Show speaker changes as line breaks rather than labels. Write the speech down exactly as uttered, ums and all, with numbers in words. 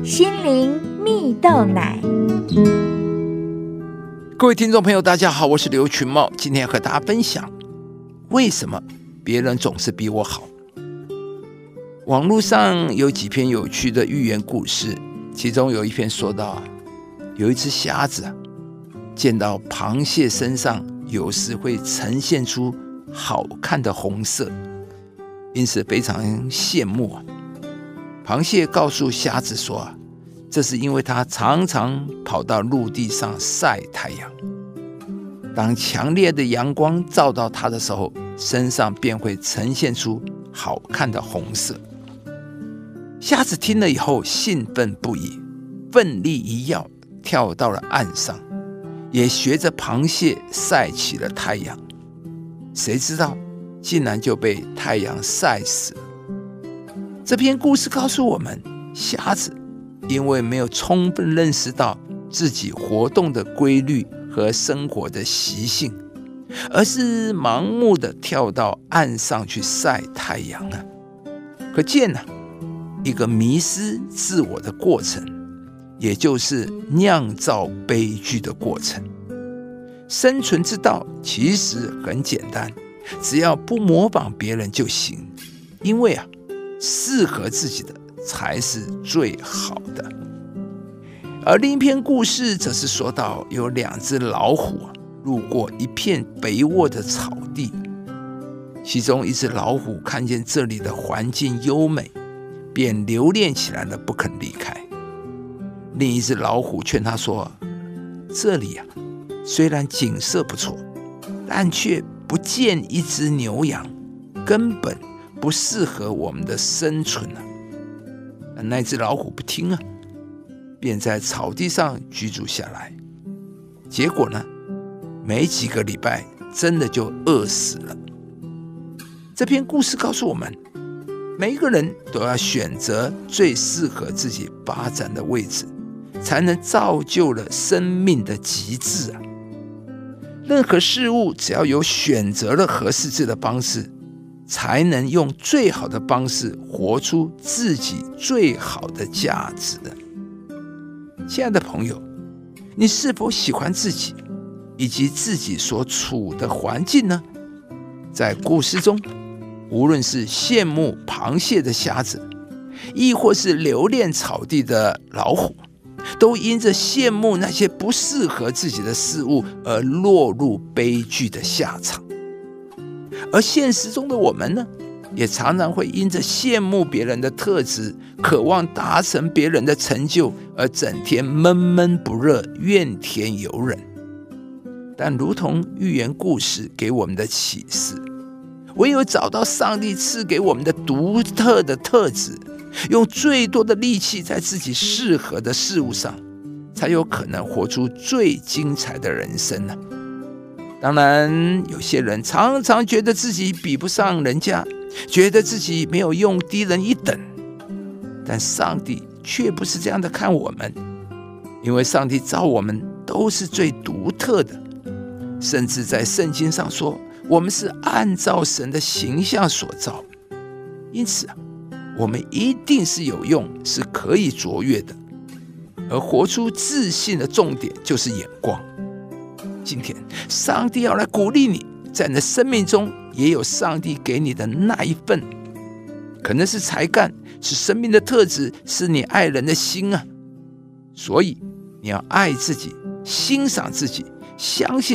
心灵蜜豆奶。
各位听众朋友大家好，我是刘群茂，今天和大家分享为什么别人总是比我好。网络上有几篇有趣的寓言故事，其中有一篇说到，有一只瞎子见到螃蟹身上有时会呈现出好看的红色，因此非常羡慕。螃蟹告诉瞎子说，这是因为它常常跑到陆地上晒太阳，当强烈的阳光照到它的时候，身上便会呈现出好看的红色。瞎子听了以后兴奋不已，奋力一跃跳到了岸上，也学着螃蟹晒起了太阳。谁知道竟然就被太阳晒死了。这篇故事告诉我们，瞎子因为没有充分认识到自己活动的规律和生活的习性，而是盲目的跳到岸上去晒太阳啊。可见啊，一个迷失自我的过程，也就是酿造悲剧的过程。生存之道其实很简单，只要不模仿别人就行，因为啊，适合自己的才是最好的。而另一篇故事则是说到，有两只老虎路过一片肥沃的草地，其中一只老虎看见这里的环境优美，便留恋起来了，不肯离开。另一只老虎劝他说，这里啊，虽然景色不错，但却不见一只牛羊，根本不适合我们的生存啊。那只老虎不听啊，便在草地上居住下来。结果呢，没几个礼拜，真的就饿死了。这篇故事告诉我们，每一个人都要选择最适合自己发展的位置，才能造就了生命的极致啊。任何事物只要有选择了合适自己的方式，才能用最好的方式活出自己最好的价值。亲爱的朋友，你是否喜欢自己以及自己所处的环境呢？在故事中，无论是羡慕螃蟹的瞎子，亦或是留恋草地的老虎，都因着羡慕那些不适合自己的事物而落入悲剧的下场。而现实中的我们呢，也常常会因着羡慕别人的特质，渴望达成别人的成就，而整天闷闷不乐，怨天尤人。但如同寓言故事给我们的启示，唯有找到上帝赐给我们的独特的特质，用最多的力气在自己适合的事物上，才有可能活出最精彩的人生呢。当然，有些人常常觉得自己比不上人家，觉得自己没有用，低人一等。但上帝却不是这样的看我们，因为上帝造我们都是最独特的，甚至在圣经上说，我们是按照神的形象所造。因此啊，我们一定是有用，是可以卓越的。而活出自信的重点就是眼光。今天上帝要来鼓励你，在你的生命中也有上帝给你的那一份，可能是才干，是生命的特质，是你爱人的心啊。所以你要爱自己，欣赏自己，相信